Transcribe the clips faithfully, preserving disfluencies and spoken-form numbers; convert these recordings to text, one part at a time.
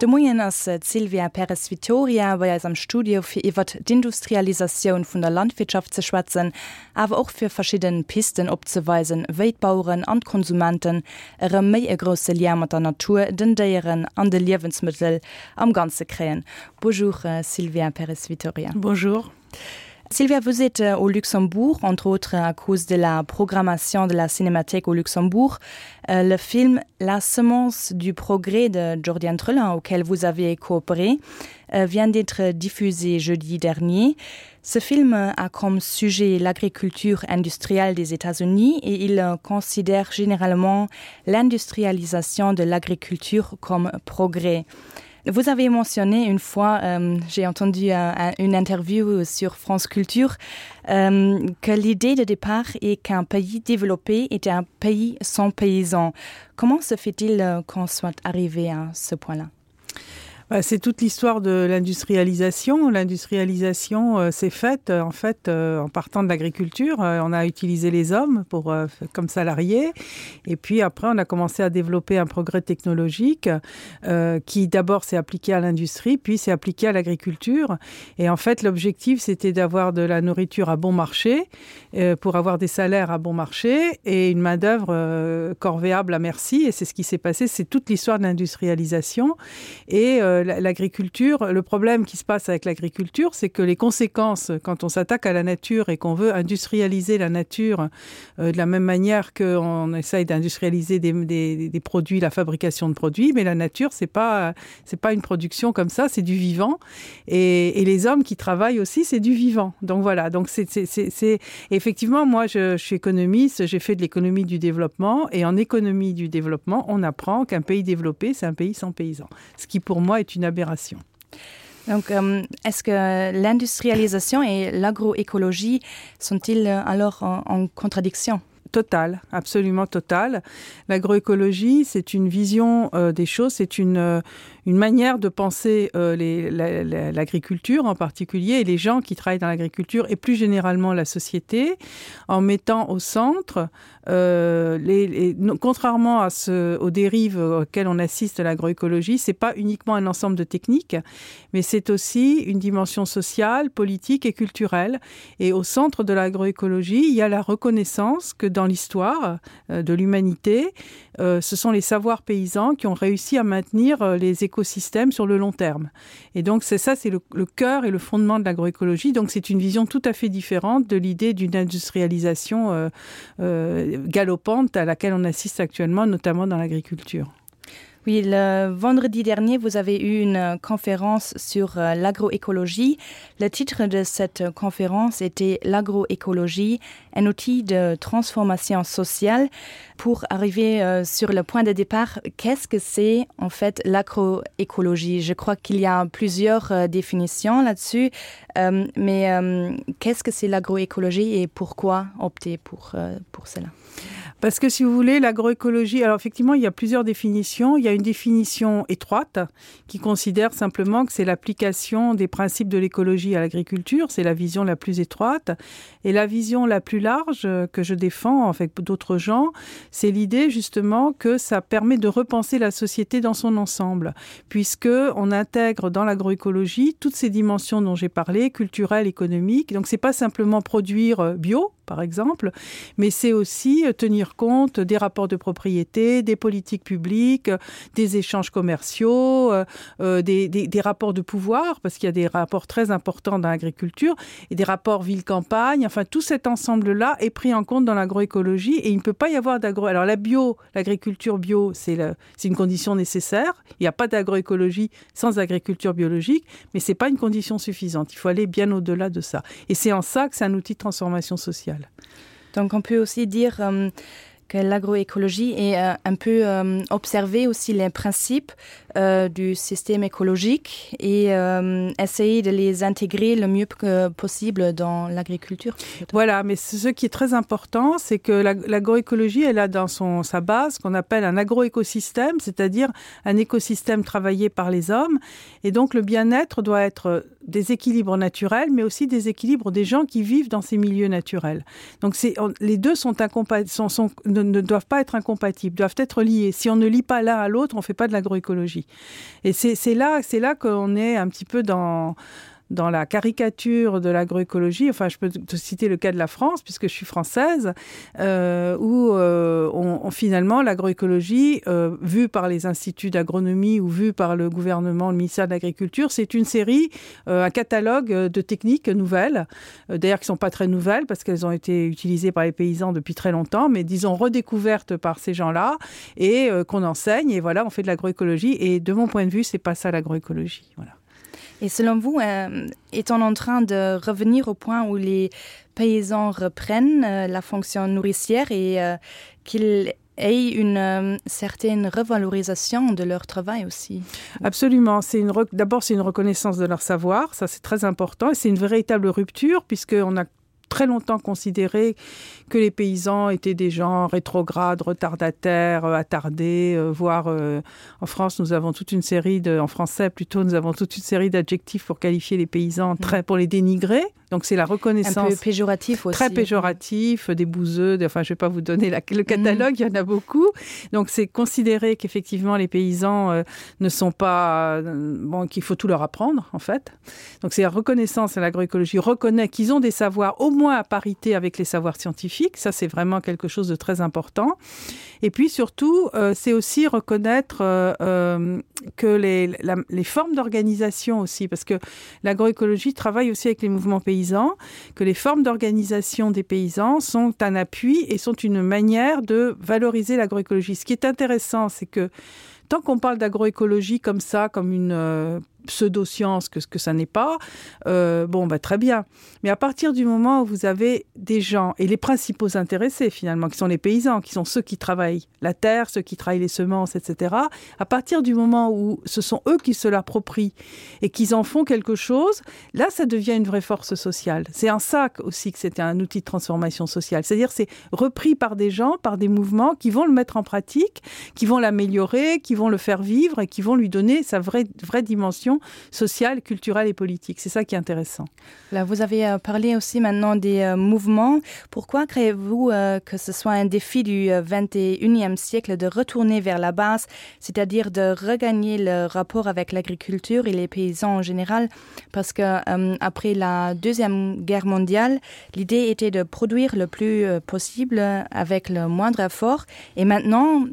De Moien ass Silvia Perez Vitoria war als am Studio fir iwwer d'Industrialisaoun vun der Landwirtschaft ze schwatzen, awer auch fir verschieden Pisten opzeweisen, Weltbauuren an Konsumenten ere méi e grosse Lärm der Natur, den Déieren an de Liewensmittel am ganze kréen. Bonjour Silvia Perez Vitoria. Bonjour. Sylvia, vous êtes au Luxembourg, entre autres à cause de la programmation de la Cinémathèque au Luxembourg. Euh, le film La semence du progrès de Jordi Trelin, auquel vous avez coopéré, euh, vient d'être diffusé jeudi dernier. Ce film a comme sujet l'agriculture industrielle des États-Unis et il considère généralement l'industrialisation de l'agriculture comme progrès. Vous avez mentionné une fois, euh, j'ai entendu euh, une interview sur France Culture, euh, que l'idée de départ est qu'un pays développé était un pays sans paysans. Comment se fait-il euh, qu'on soit arrivé à ce point-là ? C'est toute l'histoire de l'industrialisation. L'industrialisation euh, s'est faite euh, en fait euh, en partant de l'agriculture. Euh, on a utilisé les hommes pour euh, comme salariés, et puis après on a commencé à développer un progrès technologique euh, qui d'abord s'est appliqué à l'industrie, puis s'est appliqué à l'agriculture. Et en fait l'objectif c'était d'avoir de la nourriture à bon marché euh, pour avoir des salaires à bon marché et une main d'œuvre euh, corvéable à merci. Et c'est ce qui s'est passé. C'est toute l'histoire de l'industrialisation et euh, l'agriculture, le problème qui se passe avec l'agriculture, c'est que les conséquences, quand on s'attaque à la nature et qu'on veut industrialiser la nature euh, de la même manière qu'on essaye d'industrialiser des, des, des produits, la fabrication de produits, mais la nature, c'est pas, c'est pas une production comme ça, c'est du vivant. Et, et les hommes qui travaillent aussi, c'est du vivant. Donc voilà, donc c'est, c'est, c'est, c'est... effectivement, moi, je, je suis économiste, j'ai fait de l'économie du développement, et en économie du développement, on apprend qu'un pays développé, c'est un pays sans paysans. Ce qui, pour moi, est une aberration. Donc, euh, est-ce que l'industrialisation et l'agroécologie sont-ils alors en, en contradiction ? Totale, absolument totale. L'agroécologie, c'est une vision euh, des choses, c'est une, euh, une manière de penser euh, les, la, la, l'agriculture en particulier et les gens qui travaillent dans l'agriculture et plus généralement la société en mettant au centre, euh, les, les, non, contrairement à ce, aux dérives auxquelles on assiste à l'agroécologie, c'est pas uniquement un ensemble de techniques, mais c'est aussi une dimension sociale, politique et culturelle. Et au centre de l'agroécologie, il y a la reconnaissance que dans Dans l'histoire euh, de l'humanité, euh, ce sont les savoirs paysans qui ont réussi à maintenir euh, les écosystèmes sur le long terme. Et donc c'est ça, c'est le, le cœur et le fondement de l'agroécologie. Donc c'est une vision tout à fait différente de l'idée d'une industrialisation euh, euh, galopante à laquelle on assiste actuellement, notamment dans l'agriculture. Oui, le vendredi dernier, vous avez eu une conférence sur euh, l'agroécologie. Le titre de cette conférence était « L'agroécologie, un outil de transformation sociale ». Pour arriver euh, sur le point de départ, qu'est-ce que c'est en fait l'agroécologie ? Je crois qu'il y a plusieurs euh, définitions là-dessus, euh, mais euh, qu'est-ce que c'est l'agroécologie et pourquoi opter pour, euh, pour cela ? Parce que si vous voulez, l'agroécologie, alors effectivement, il y a plusieurs définitions. Il y a une définition étroite qui considère simplement que c'est l'application des principes de l'écologie à l'agriculture. C'est la vision la plus étroite. Et la vision la plus large que je défends avec d'autres gens, c'est l'idée justement que ça permet de repenser la société dans son ensemble, puisque on intègre dans l'agroécologie toutes ces dimensions dont j'ai parlé, culturelles, économiques. Donc c'est pas simplement produire bio, par exemple, mais c'est aussi tenir compte des rapports de propriété, des politiques publiques, des échanges commerciaux, euh, des, des, des rapports de pouvoir, parce qu'il y a des rapports très importants dans l'agriculture, et des rapports ville-campagne. Enfin, tout cet ensemble-là est pris en compte dans l'agroécologie, et il ne peut pas y avoir d'agro... Alors la bio, l'agriculture bio, c'est, le, c'est une condition nécessaire. Il n'y a pas d'agroécologie sans agriculture biologique, mais ce n'est pas une condition suffisante. Il faut aller bien au-delà de ça. Et c'est en ça que c'est un outil de transformation sociale. Donc on peut aussi dire euh, que l'agroécologie est euh, un peu euh, observer aussi les principes euh, du système écologique et euh, essayer de les intégrer le mieux que possible dans l'agriculture. Voilà, mais ce qui est très important, c'est que l'agroécologie, elle a dans son, sa base ce qu'on appelle un agroécosystème, c'est-à-dire un écosystème travaillé par les hommes. Et donc le bien-être doit être des équilibres naturels, mais aussi des équilibres des gens qui vivent dans ces milieux naturels. Donc c'est, on, les deux sont, incompa- sont, sont, ne ne doivent pas être incompatibles, doivent être liés. Si on ne lie pas l'un à l'autre, on ne fait pas de l'agroécologie. Et c'est, c'est là, c'est là qu'on est un petit peu dans... dans la caricature de l'agroécologie, enfin je peux te citer le cas de la France, puisque je suis française, euh, où euh, on, on, finalement l'agroécologie, euh, vue par les instituts d'agronomie ou vue par le gouvernement, le ministère de l'Agriculture, c'est une série, euh, un catalogue de techniques nouvelles, euh, d'ailleurs qui ne sont pas très nouvelles, parce qu'elles ont été utilisées par les paysans depuis très longtemps, mais disons redécouvertes par ces gens-là, et euh, qu'on enseigne, et voilà, on fait de l'agroécologie, et de mon point de vue, c'est pas ça l'agroécologie, voilà. Et selon vous, euh, est-on en train de revenir au point où les paysans reprennent euh, la fonction nourricière et euh, qu'ils aient une euh, certaine revalorisation de leur travail aussi? Absolument. C'est une re... D'abord, c'est une reconnaissance de leur savoir. Ça, c'est très important. Et c'est une véritable rupture puisqu'on a très longtemps considéré que les paysans étaient des gens rétrogrades, retardataires, euh, attardés, euh, voire euh, en France, nous avons toute une série de, en français plutôt, nous avons toute une série d'adjectifs pour qualifier les paysans, très, pour les dénigrer. Donc c'est la reconnaissance. Un peu péjoratif aussi. Très péjoratif, des bouseux, des, enfin je ne vais pas vous donner la, le catalogue, mmh. il y en a beaucoup. Donc c'est considérer qu'effectivement les paysans euh, ne sont pas, euh, bon, qu'il faut tout leur apprendre en fait. Donc c'est la reconnaissance, l'agroécologie reconnaît qu'ils ont des savoirs au moins à parité avec les savoirs scientifiques. Ça c'est vraiment quelque chose de très important. Et puis surtout, euh, c'est aussi reconnaître euh, euh, que les, la, les formes d'organisation aussi, parce que l'agroécologie travaille aussi avec les mouvements paysans, que les formes d'organisation des paysans sont un appui et sont une manière de valoriser l'agroécologie. Ce qui est intéressant, c'est que tant qu'on parle d'agroécologie comme ça, comme une euh, pseudo-science, que ce que ça n'est pas, euh, bon, bah, très bien. Mais à partir du moment où vous avez des gens, et les principaux intéressés finalement, qui sont les paysans, qui sont ceux qui travaillent la terre, ceux qui travaillent les semences, et cetera, à partir du moment où ce sont eux qui se l'approprient et qu'ils en font quelque chose, là, ça devient une vraie force sociale. C'est en ça aussi que c'était un outil de transformation sociale. C'est-à-dire c'est repris par des gens, par des mouvements qui vont le mettre en pratique, qui vont l'améliorer, qui vont le faire vivre et qui vont lui donner sa vraie, vraie dimension sociale, culturelle et politique. C'est ça qui est intéressant. Là, vous avez euh, parlé aussi maintenant des euh, mouvements. Pourquoi créez-vous euh, que ce soit un défi du euh, vingt et unième siècle de retourner vers la base, c'est-à-dire de regagner le rapport avec l'agriculture et les paysans en général? Parce que euh, après la Deuxième Guerre mondiale, l'idée était de produire le plus euh, possible avec le moindre effort. Et maintenant,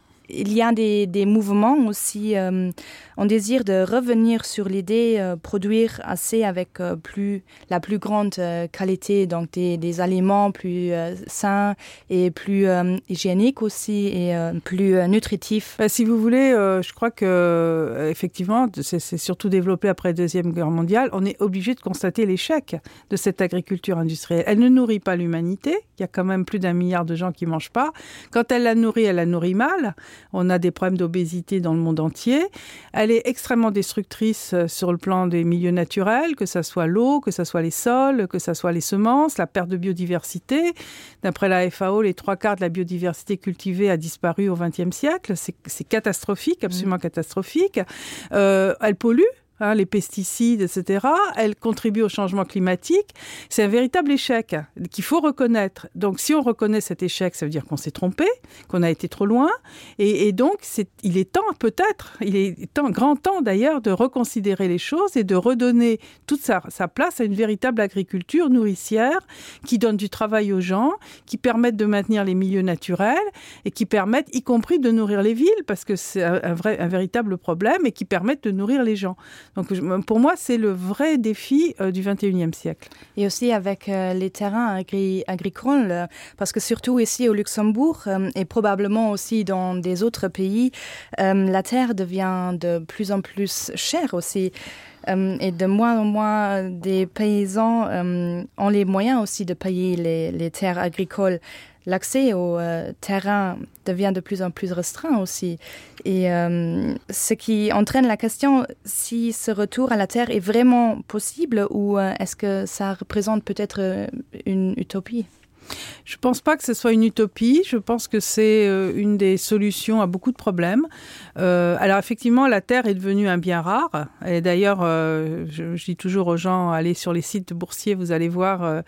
il y a des, des mouvements aussi, euh, on désire de revenir sur l'idée de euh, produire assez avec euh, plus, la plus grande euh, qualité, donc des, des aliments plus euh, sains et plus euh, hygiéniques aussi et euh, plus euh, nutritifs. Ben, si vous voulez, euh, je crois que euh, effectivement, c'est, c'est surtout développé après la Deuxième Guerre mondiale, on est obligé de constater l'échec de cette agriculture industrielle. Elle ne nourrit pas l'humanité, il y a quand même plus d'un milliard de gens qui ne mangent pas. Quand elle la nourrit, elle la nourrit mal. On a des problèmes d'obésité dans le monde entier. Elle est extrêmement destructrice sur le plan des milieux naturels, que ce soit l'eau, que ce soit les sols, que ce soit les semences, la perte de biodiversité. D'après la F A O, les trois quarts de la biodiversité cultivée a disparu au vingtième siècle. C'est, c'est catastrophique, absolument mmh. catastrophique. Euh, elle pollue. Hein, les pesticides, et cetera. Elle contribue au changement climatique. C'est un véritable échec qu'il faut reconnaître. Donc, si on reconnaît cet échec, ça veut dire qu'on s'est trompé, qu'on a été trop loin. Et, et donc, c'est, il est temps, peut-être, il est temps, grand temps d'ailleurs, de reconsidérer les choses et de redonner toute sa, sa place à une véritable agriculture nourricière qui donne du travail aux gens, qui permettent de maintenir les milieux naturels et qui permettent, y compris, de nourrir les villes, parce que c'est un, un, vrai, un véritable problème, et qui permettent de nourrir les gens. Donc, pour moi, c'est le vrai défi euh, du vingt et unième siècle. Et aussi avec euh, les terrains agri- agricoles, euh, parce que surtout ici au Luxembourg, euh, et probablement aussi dans des autres pays, euh, la terre devient de plus en plus chère aussi. Euh, et de moins en moins des paysans euh, ont les moyens aussi de payer les, les terres agricoles. L'accès au euh, terrain devient de plus en plus restreint aussi. Et euh, ce qui entraîne la question si ce retour à la terre est vraiment possible ou euh, est-ce que ça représente peut-être euh, une utopie ? Je ne pense pas que ce soit une utopie. Je pense que c'est euh, une des solutions à beaucoup de problèmes. Euh, alors effectivement, la terre est devenue un bien rare. Et d'ailleurs, euh, je, je dis toujours aux gens, allez sur les sites boursiers, vous allez voir, euh,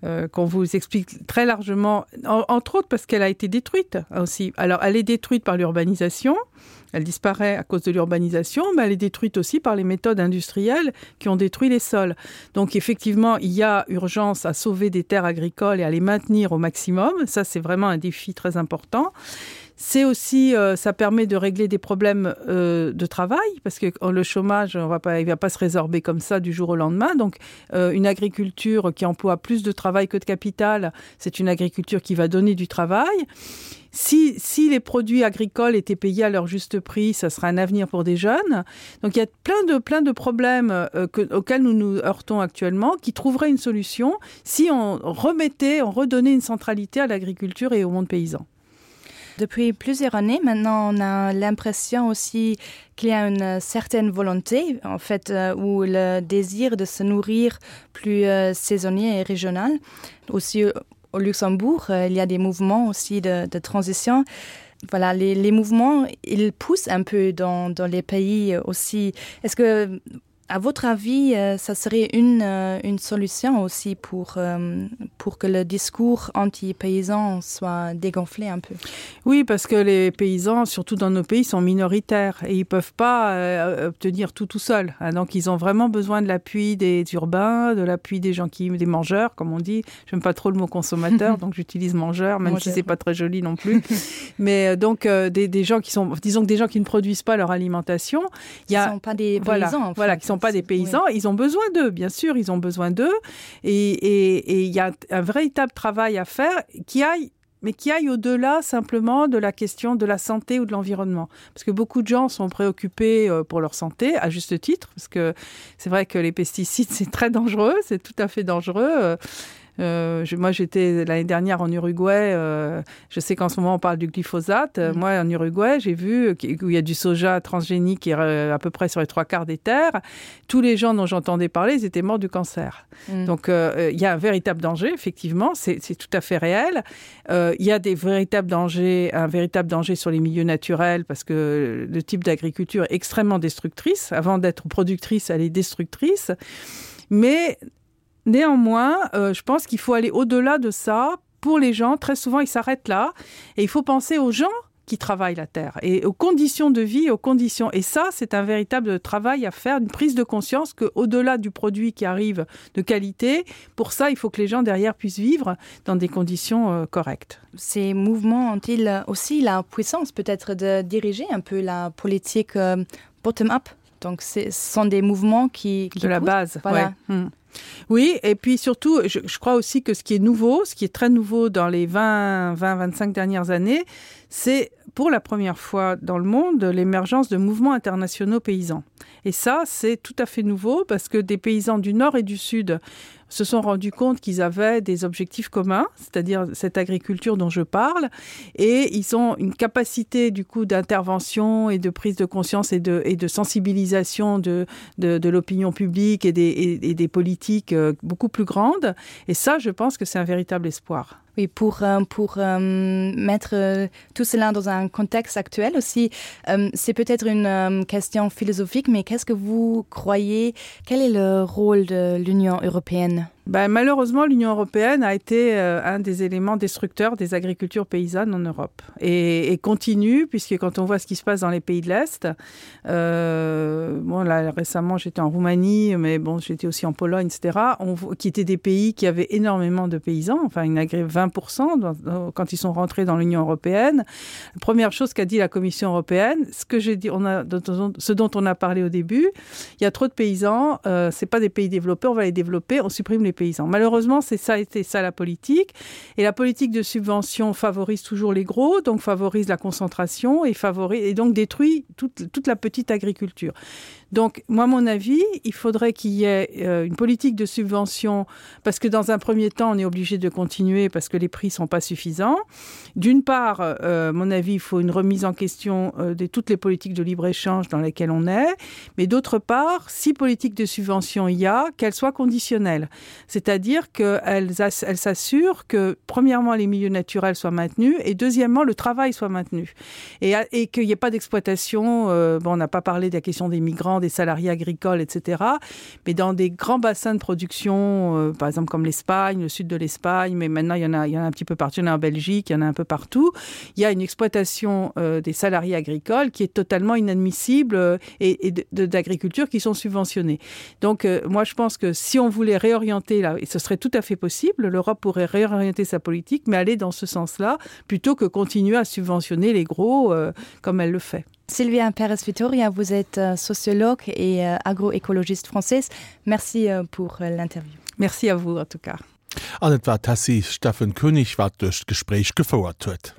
euh, qu'on vous explique très largement, en, entre autres parce qu'elle a été détruite aussi. Alors, elle est détruite par l'urbanisation, elle disparaît à cause de l'urbanisation, mais elle est détruite aussi par les méthodes industrielles qui ont détruit les sols. Donc, effectivement, il y a urgence à sauver des terres agricoles et à les maintenir au maximum. Ça, c'est vraiment un défi très important. C'est aussi, euh, ça permet de régler des problèmes euh, de travail, parce que le chômage, on va pas, il ne va pas se résorber comme ça du jour au lendemain. Donc, euh, une agriculture qui emploie plus de travail que de capital, c'est une agriculture qui va donner du travail. Si, si les produits agricoles étaient payés à leur juste prix, ça serait un avenir pour des jeunes. Donc, il y a plein de, plein de problèmes euh, que, auxquels nous nous heurtons actuellement, qui trouveraient une solution si on remettait, on redonnait une centralité à l'agriculture et au monde paysan. Depuis plusieurs années, maintenant, on a l'impression aussi qu'il y a une certaine volonté, en fait, euh, ou le désir de se nourrir plus euh, saisonnier et régional. Aussi, euh, au Luxembourg, euh, il y a des mouvements aussi de, de transition. Voilà, les, les mouvements, ils poussent un peu dans, dans les pays aussi. Est-ce que, à votre avis, euh, ça serait une, euh, une solution aussi pour, euh, pour que le discours anti-paysan soit dégonflé un peu? Oui, parce que les paysans, surtout dans nos pays, sont minoritaires et ils ne peuvent pas euh, obtenir tout tout seuls. Hein. Donc, ils ont vraiment besoin de l'appui des urbains, de l'appui des gens qui, des mangeurs, comme on dit. J'aime pas trop le mot consommateur, donc j'utilise mangeur, même mangeur. Si c'est pas très joli non plus. Mais donc, euh, des, des gens qui sont, disons que des gens qui ne produisent pas leur alimentation. Il y a, ils ne sont pas des voilà, paysans. En fait. Voilà, qui sont pas des paysans, oui. Ils ont besoin d'eux, bien sûr, ils ont besoin d'eux. Et il y a un véritable travail à faire qui aille, mais qui aille au-delà simplement de la question de la santé ou de l'environnement. Parce que beaucoup de gens sont préoccupés pour leur santé, à juste titre, parce que c'est vrai que les pesticides, c'est très dangereux, c'est tout à fait dangereux. Euh, je, moi, j'étais l'année dernière en Uruguay. Euh, je sais qu'en ce moment, on parle du glyphosate. Mmh. Moi, en Uruguay, j'ai vu qu'il y a du soja transgénique qui est à peu près sur les trois quarts des terres. Tous les gens dont j'entendais parler, ils étaient morts du cancer. Mmh. Donc, euh, il y a un véritable danger, effectivement. C'est, c'est tout à fait réel. Euh, il y a des véritables dangers, un véritable danger sur les milieux naturels parce que le type d'agriculture est extrêmement destructrice. Avant d'être productrice, elle est destructrice. Mais néanmoins, euh, je pense qu'il faut aller au-delà de ça. Pour les gens, très souvent, ils s'arrêtent là. Et il faut penser aux gens qui travaillent la terre et aux conditions de vie, aux conditions. Et ça, c'est un véritable travail à faire, une prise de conscience qu'au-delà du produit qui arrive de qualité, pour ça, il faut que les gens derrière puissent vivre dans des conditions euh, correctes. Ces mouvements ont-ils aussi la puissance peut-être de diriger un peu la politique euh, bottom-up? Donc, ce sont des mouvements qui... qui de la poussent, base, voilà. Ouais. Hum. Oui, et puis surtout, je, je crois aussi que ce qui est nouveau, ce qui est très nouveau dans les vingt, vingt, vingt-cinq dernières années, c'est pour la première fois dans le monde l'émergence de mouvements internationaux paysans. Et ça, c'est tout à fait nouveau parce que des paysans du Nord et du Sud se sont rendus compte qu'ils avaient des objectifs communs, c'est-à-dire cette agriculture dont je parle, et ils ont une capacité du coup d'intervention et de prise de conscience et de, et de sensibilisation de, de, de l'opinion publique et des, et, et des politiques euh, beaucoup plus grande. Et ça, je pense que c'est un véritable espoir. Oui, pour, euh, pour euh, mettre euh, tout cela dans un contexte actuel aussi, euh, c'est peut-être une euh, question philosophique, mais qu'est-ce que vous croyez, quel est le rôle de l'Union européenne ? Ben, malheureusement, l'Union européenne a été euh, un des éléments destructeurs des agricultures paysannes en Europe et, et continue, puisque quand on voit ce qui se passe dans les pays de l'Est, euh, bon, là, récemment, j'étais en Roumanie, mais bon, j'étais aussi en Pologne, et cetera, on, qui étaient des pays qui avaient énormément de paysans, enfin, une agré- vingt pour cent dans, dans, quand ils sont rentrés dans l'Union européenne. La première chose qu'a dit la Commission européenne, ce, que j'ai dit, on a, ce dont on a parlé au début, il y a trop de paysans, euh, c'est pas des pays développés, on va les développer, on supprime les paysans. Malheureusement, c'est ça, c'était ça la politique. Et la politique de subvention favorise toujours les gros, donc favorise la concentration et, favorise, et donc détruit toute, toute la petite agriculture. Donc, moi, à mon avis, il faudrait qu'il y ait euh, une politique de subvention, parce que dans un premier temps, on est obligé de continuer parce que les prix ne sont pas suffisants. D'une part, euh, à mon avis, il faut une remise en question euh, de toutes les politiques de libre-échange dans lesquelles on est. Mais d'autre part, si politique de subvention il y a, qu'elle soit conditionnelle. c'est-à-dire qu'elle elle s'assure que, premièrement, les milieux naturels soient maintenus et, deuxièmement, le travail soit maintenu. Et, et qu'il n'y ait pas d'exploitation, euh, bon, on n'a pas parlé de la question des migrants, des salariés agricoles, et cetera, mais dans des grands bassins de production, euh, par exemple comme l'Espagne, le sud de l'Espagne, mais maintenant il y en a, il y en a un petit peu partout, il y en a en Belgique, il y en a un peu partout, il y a une exploitation euh, des salariés agricoles qui est totalement inadmissible euh, et, et de, de, d'agriculture qui sont subventionnés. Donc euh, moi je pense que si on voulait réorienter là, et ce serait tout à fait possible, l'Europe pourrait réorienter sa politique, mais aller dans ce sens-là, plutôt que continuer à subventionner les gros euh, comme elle le fait. Sylvia Pérez-Vitoria, vous êtes sociologue et agroécologiste française. Merci pour l'interview. Merci à vous en tout cas. An etwa Tassi Steffen König wat durchch Gespräch gefauerert huet.